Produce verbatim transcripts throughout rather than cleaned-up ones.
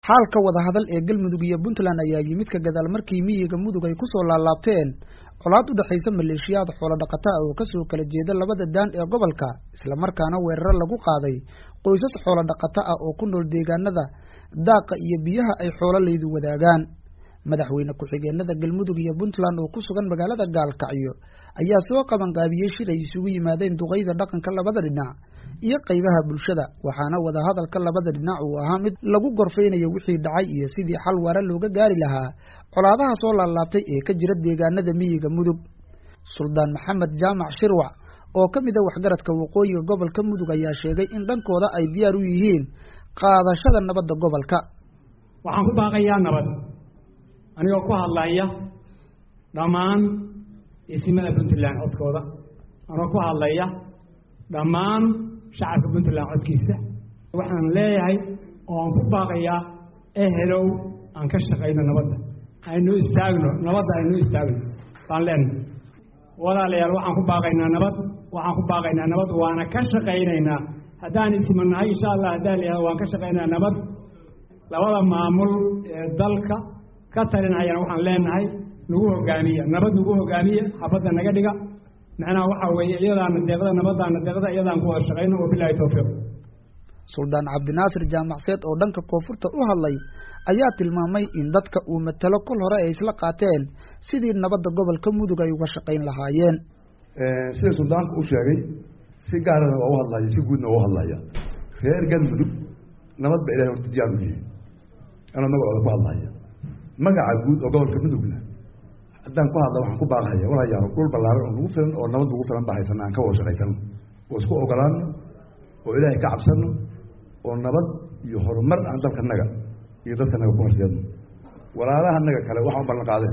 xaalka wada hadal ee galmudug iyo Puntland ayaa yimid ka gadaal markii miyiga mudug ay ku soo laalaabteen colaad u dhaxaysa maleeshiyada xoolo dhaqataa oo ka soo kala jeeda labada daan ee gobolka isla markaana weerar lagu qaaday qoysas xoolo dhaqataa ah oo ku nool deegaanada daaqa iyo biyaha ay xoolalaydu wadaagaan madaxweyne ku-xigeenada galmudug iyo Puntland oo ku sugan magaalada Gaalkacyo ayaa soo qaban qaabiyay shir ay isugu yimaadeen duqeyda dhaqanka labada dhinac iyo qaybaha bulshada waxaana wada hadalka labada dhinac uu ahaa mid lagu gorfeynayo wixii dhacay iyo sidii xal waara looga gaari lahaa colaadaha soo laalaabtay ee ka jira deegaanada miyiga mudug Suldaan Maxamed Jaamac Shirwac oo kamid ah waxgaradka waqooyiga gobolka mudug ayaa sheegay in dhankooda ay diyaar u yihiin qaadashada nabadda gobolka waxaan ku baaqayaa nabad anigoo ku hadlaya dhammaan isimada Puntland codkooda anoo ku hadlaya dhammaan shacabka Puntland codkiisa waxaan leeyahay oo aan ku baaqayaa ehelow aan ka shaqeyno nabadda aynu istaagno nabadda aynu istaagno baan leenahay walaalayaal waxaan ku baaqaynaa nabad waxaan ku baaqaynaa nabad waana ka shaqeynaynaa haddaan isimanahay insha Allah haddaan leeyahay waan ka shaqeynaa nabad labada maamul ee dalka ka talinayana waxaan leenahay nagu hogaamiya nabad nagu hogaamiya xabadda naga dhiga macnaha waxa weeye iyadaana deeqda nabadana deeqda iyadaan ku wada shaqeyno oo billahi tawfiiq Suldaan Cabdinaasir Jaamacseed oo dhanka koonfurta u hadlay ayaa tilmaamay in dadka uu matalo kol hore ay isla qaateen sidii nabadda gobolka mudug ay uga shaqeyn lahaayeen ee sida suldaanku u sheegay si gaar ah oo hadlaya si guudna oo hadlaya reer galmudug nabad ba ilaahay horta diyaar u yahay ana magacooda ku hadlaya magaca guud oo gobolka mudugna haddaan ku hadla waxaan ku baaqaya walaalayaal dhul ballaaran oo ugu filan oo nabad ugu filan bahaysan aan ka wada shaqeysano oo isku ogolaano oo ilaahay ka cabsano oo nabad iyo horumar aan dalkanaga iyo dadkanaga ku horseedno walaalahanaga kale waxaan ballan qaadeen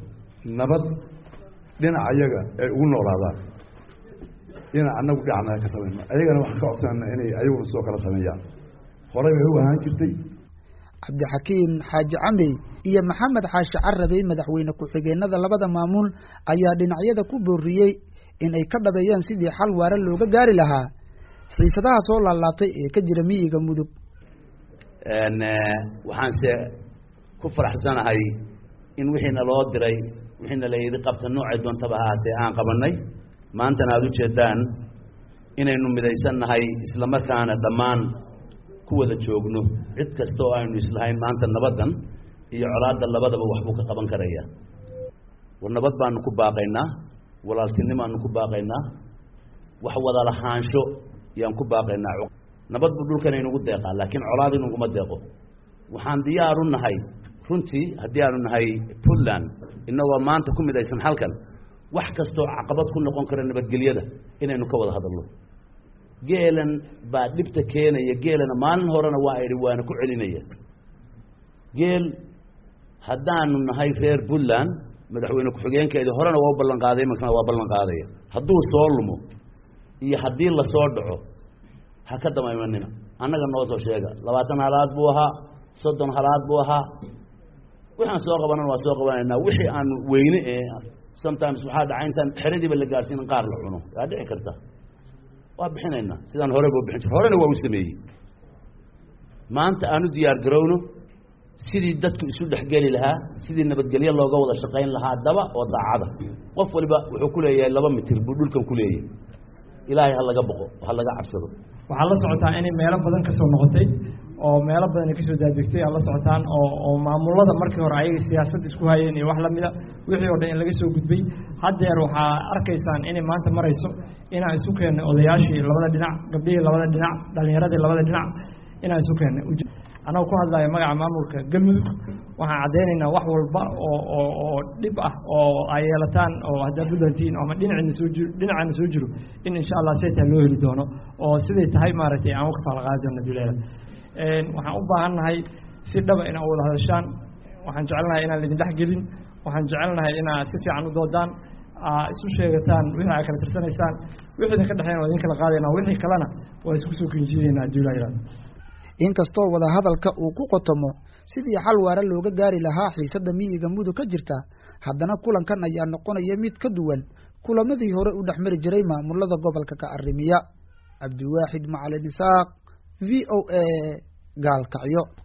nabad dhinaca ayaga ay ugu noolaadaan dhinaca anagu dhacna ka sameeyno ayagana waxaan ka codsanaa inay ayagu soo kala sameeyaan horey bay u ahaan jirtay Cabdixakiin Xaaji Camey iyo Maxamed Xaashi Carabey madaxweyne ku-xigeenada labada maamul ayaa dhinacyada ku booriyay in ay ka dhabeeyaan sidii xal waara looga gaari lahaa xiisadaha soo laalaabtay ee ka jira miyiga mudug een waxaan se ku faraxsanahay in wixiina loo diray wixiina la yiri qabta noocay doontaba ahaatee aan qabanay maantana aad u jeedaan inaynu midaysanahay isla markaana dhammaan ku wada joogno cid kasta oo aynu islahayn maanta nabadan iyo colaadda labadaba wax buu ka qaban karaya war nabad baanu ku baaqaynaa walaaltinimo aanu ku baaqaynaa wax wada lahaansho yaan ku baaqaynaa nabad buu dhulkan inagu deeqaa laakiin colaad inaguma deeqo waxaan diyaar u nahay runtii haddii aanu nahay Puntland inagoo maanta ku midaysan halkan wax kastoo caqabad ku noqon kara nabadgelyada inaynu ka wada hadalno geelan baa dhibta keenaya geelana maalin horena waa ay waana ku celinaya geel haddaanu nahay reer Puntland madaxweyne ku-xigeenkeedii horena waa u ballan qaaday markana waa ballan qaadaya hadduu soo lumo iyo haddii la soo dhaco ha ka damaymanina annaga noo soo sheega labaatan halaad buu ahaa soddon halaad buu ahaa waxaan soo qabanan waa soo qabanaynaa wixii aan weyne ee sometimes waxaa dhacay intaan xeradiiba la gaarsiin qaar la cuno waa dhici karta waa bixinaynaa sidaan hore buu bixin horena waa u sameeyey maanta aanu diyaar garowno sidii dadku isu dhexgeli lahaa sidii nabadgelyo looga wada shaqeyn lahaa daba oo daacada qof waliba wuxuu ku leeyahay laba mitir buu dhulkan ku leeyahay ilaahay ha laga boqo ha laga cabsado waxaa la socotaa inay meelo badan ka soo noqotay oo meelo badan ay ka soo daadegtay la socotaan oo oo maamulada markii hore ayaga siyaasad isku hayeen iyo wax la mid ah wixii oo dhan in laga soo gudbay haddeer waxaa arkaysaan inay maanta marayso inaan isu keenno odayaashii labada dhinac gabdhihii labada dhinac dhalinyaradii labada dhinac inaan isu keenno anagoo ku hadlayo magaca maamulka galmudug waxaan caddeynaynaa wax walba oo oo oo dhib ah oo ay yeelataan oo haddaad bulantiin ama dhinacina soo jiro dhinacana soo jiro in insha Allah saytaa loo heli doono oo siday tahay maaragtay aan ka fala qaadi doono duleela een waxaan u baahannahay si dhaba in aad wada hadashaan waxaan jecelnahay inaan idin dhex gelin waxaan jecelnahay inaad si fiican u doodaan isu sheegataan wixii ay kala tirsanaysaan wixii ka dhaxeeyna idin kala qaadaynaa wixii kalena waa isku soo kinjiyeynaa duleela inkastoo wada hadalka uu ku qotomo sidii xal waara looga gaari lahaa xiisada miyiga mudug ka jirta haddana kulankan ayaa noqonaya mid ka duwan kulamadii hore u dhaxmari jiray maamulada gobolka ka arrimiya Cabdiwaaxid Macalin Isaaq V O A Gaalkacyo.